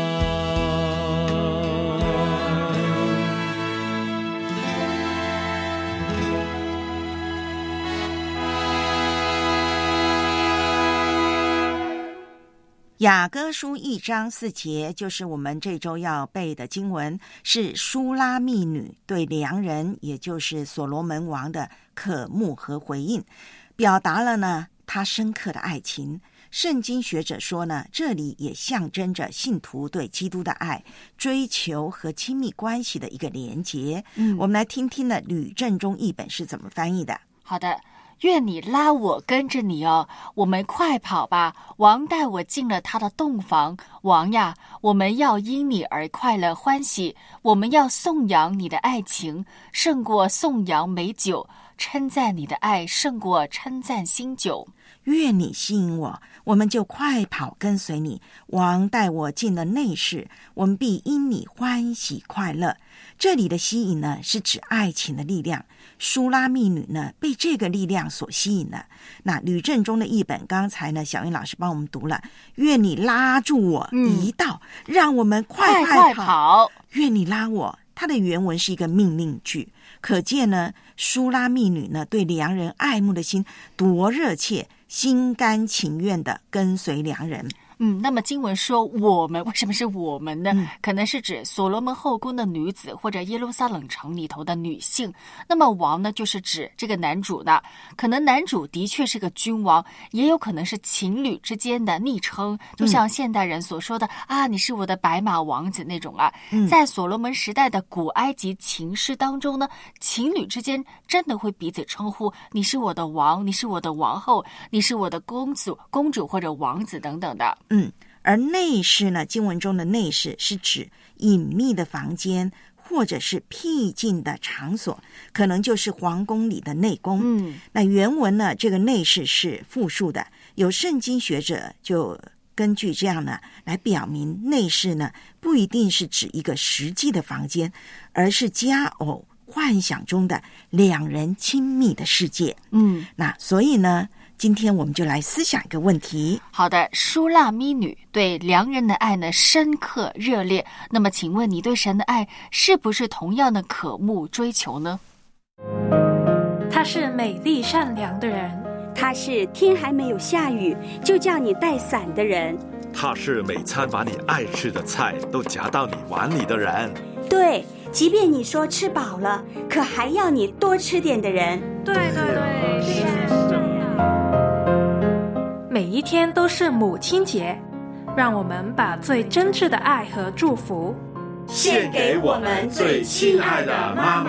雅歌书一章四节，就是我们这周要背的经文，是书拉密女对良人，也就是所罗门王的渴慕和回应，表达了呢他深刻的爱情。圣经学者说呢，这里也象征着信徒对基督的爱、追求和亲密关系的一个连结。嗯，我们来听听呢吕正中译本是怎么翻译的。 好的。愿你拉我跟着你哦，我们快跑吧！王带我进了他的洞房，王呀，我们要因你而快乐欢喜，我们要颂扬你的爱情，胜过颂扬美酒，称赞你的爱胜过称赞新酒。 愿你吸引我，我们就快跑跟随你。王带我进了内室，我们必因你欢喜快乐。这里的吸引呢，是指爱情的力量。书拉密女呢，被这个力量所吸引了。那吕正中的译本，刚才呢，小英老师帮我们读了，愿你拉住我一道，嗯、让我们快快跑。快快跑愿你拉我，它的原文是一个命令句，可见呢，书拉密女呢对良人爱慕的心多热切，心甘情愿的跟随良人。 嗯，那么经文说我们，为什么是我们呢？ 嗯、 可能是指所罗门后宫的女子，或者耶路撒冷城里头的女性。那么王呢，就是指这个男主呢。可能男主的确是个君王，也有可能是情侣之间的昵称，就像现代人所说的、嗯、啊，你是我的白马王子那种啊。嗯、在所罗门时代的古埃及情诗当中呢，情侣之间真的会彼此称呼，你是我的王，你是我的王后，你是我的公主、公主或者王子等等的。 嗯，而内室呢，经文中的内室是指隐秘的房间或者是僻静的场所，可能就是皇宫里的内宫。嗯，那原文呢，这个内室是复数的，有圣经学者就根据这样呢来表明，内室呢不一定是指一个实际的房间，而是佳偶幻想中的两人亲密的世界。嗯，那所以呢，今天我们就来思想一个问题。 好的，书拉密女对良人的爱呢深刻热烈，那么请问你对神的爱是不是同样的渴慕追求呢？ 他是美丽善良的人， 他是天还没有下雨就叫你带伞的人， 他是每餐把你爱吃的菜都夹到你碗里的人， 对，即便你说吃饱了，可还要你多吃点的人。 对对对，是这样。每一天都是母亲节，让我们把最真挚的爱和祝福献给我们最亲爱的妈妈。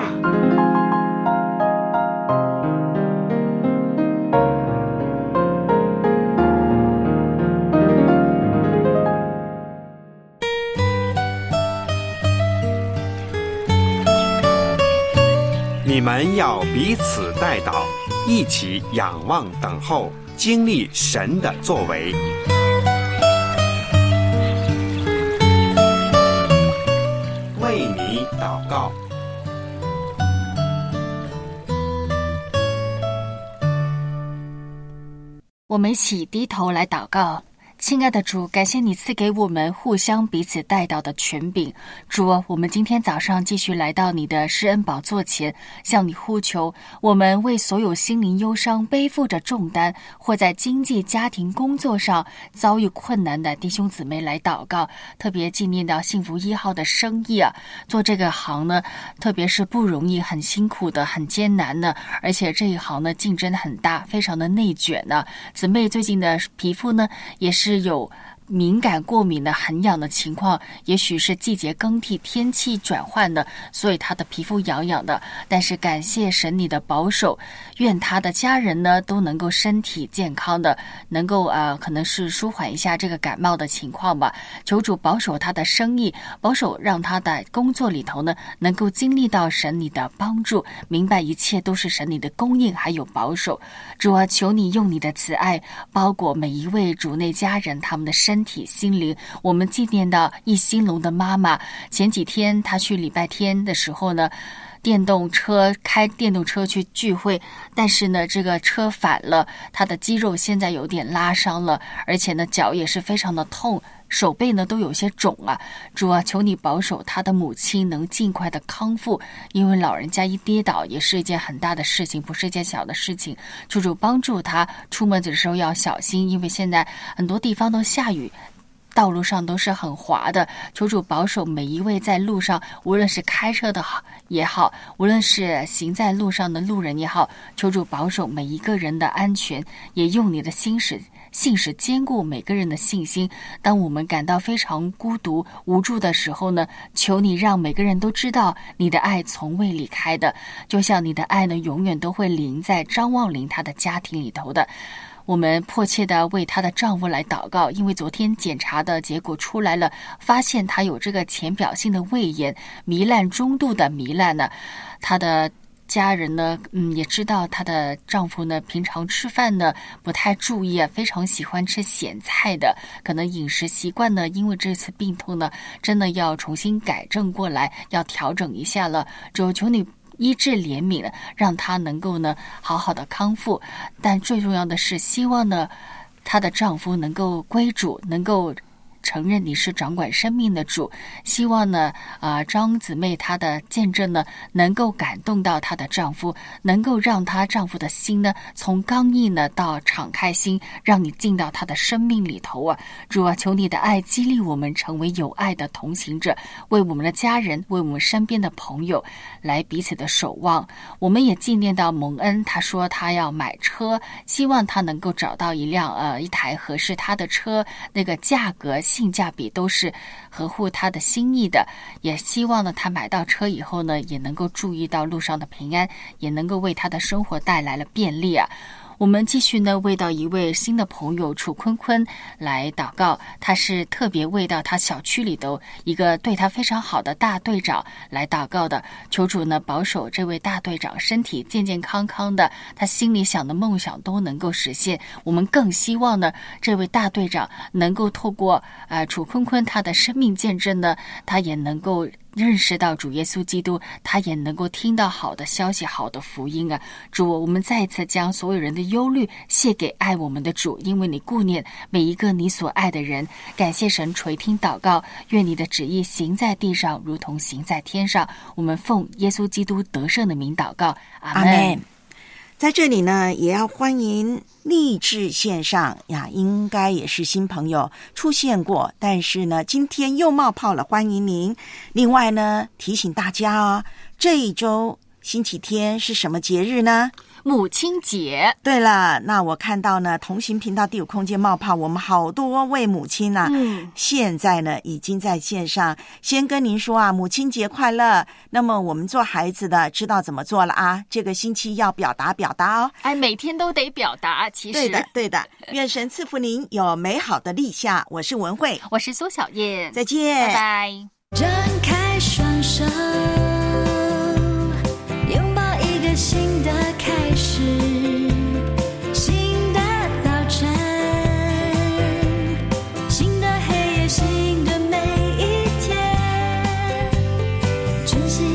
你们要彼此代祷，一起仰望等候，经历神的作为。为你祷告。 我们一起低头来祷告。 亲爱的主，感谢你赐给我们互相彼此代祷的权柄。主啊，我们今天早上继续来到你的施恩宝座前，向你呼求，我们为所有心灵忧伤、背负着重担或在经济、家庭、工作上遭遇困难的弟兄姊妹来祷告。特别纪念到幸福一号的生意啊，做这个行呢，特别是不容易，很辛苦的，很艰难呢，而且这一行呢竞争很大，非常的内卷呢。姊妹最近的皮肤呢也是有敏感过敏的很痒的情况，也许是季节更替，天气转换的，所以他的皮肤痒痒的。但是感谢神你的保守，愿他的家人呢都能够身体健康的，能够呃可能是舒缓一下这个感冒的情况吧。求主保守他的生意，保守让他的工作里头呢能够经历到神你的帮助，明白一切都是神你的供应还有保守。主啊，求你用你的慈爱包裹每一位主内家人他们的身体心灵。我们纪念到易兴隆的妈妈，前几天她去礼拜天的时候呢，电动车开电动车去聚会，但是呢这个车反了，她的肌肉现在有点拉伤了，而且呢脚也是非常的痛，手背呢都有些肿啊。主啊，求你保守他的母亲能尽快的康复，因为老人家一跌倒也是一件很大的事情，不是一件小的事情。求主帮助他出门的时候要小心，因为现在很多地方都下雨，道路上都是很滑的。求主保守每一位在路上，无论是开车的也好，无论是行在路上的路人也好，求主保守每一个人的安全，也用你的心使信使坚固每个人的信心。当我们感到非常孤独无助的时候呢，求你让每个人都知道你的爱从未离开的，就像你的爱呢永远都会临在张望林他的家庭里头的。我们迫切的为她的丈夫来祷告，因为昨天检查的结果出来了，发现她有这个浅表性的胃炎，糜烂中度的糜烂呢。她的家人呢，嗯，也知道她的丈夫呢，平常吃饭呢不太注意啊，非常喜欢吃咸菜的，可能饮食习惯呢，因为这次病痛呢，真的要重新改正过来，要调整一下了。主求你医治怜悯了，让她能够呢好好的康复。但最重要的是，希望呢她的丈夫能够归主，能够承认你是掌管生命的主。希望呢啊、呃、张姊妹她的见证呢能够感动到她的丈夫，能够让她丈夫的心呢从刚硬呢到敞开心，让你进到她的生命里头啊。主啊，求你的爱激励我们成为有爱的同行者，为我们的家人，为我们身边的朋友来彼此的守望。我们也纪念到蒙恩，他说他要买车，希望他能够找到一辆呃一台合适他的车，那个价格性价比都是合乎他的心意的。也希望呢他买到车以后呢，也能够注意到路上的平安，也能够为他的生活带来了便利啊。我们继续呢为到一位新的朋友楚坤坤来祷告，他是特别为到他小区里头一个对他非常好的大队长来祷告的。求主呢保守这位大队长身体健健康康的，他心里想的梦想都能够实现。我们更希望呢这位大队长能够透过呃楚坤坤他的生命见证呢，他也能够认识到主耶稣基督，他也能够听到好的消息，好的福音啊。主，我们再一次将所有人的忧虑卸给爱我们的主，因为你顾念每一个你所爱的人。感谢神垂听祷告，愿你的旨意行在地上如同行在天上。我们奉耶稣基督得胜的名祷告，阿们。 阿们。在这里呢，也要欢迎励志线上呀，应该也是新朋友出现过，但是呢，今天又冒泡了，欢迎您。另外呢，提醒大家哦，这一周星期天是什么节日呢？ 母亲节。 对了，那我看到呢，同行频道第五空间冒泡，我们好多位母亲啊，嗯，现在呢已经在线上，先跟您说啊，母亲节快乐。那么我们做孩子的知道怎么做了啊，这个星期要表达表达哦。 哎，每天都得表达，其实对的对的。愿神赐福您有美好的立夏。我是文慧， 我是苏小燕， 再见， 拜拜。 张开双手，拥抱一个新的开始，新的早晨，新的黑夜，新的每一天，珍惜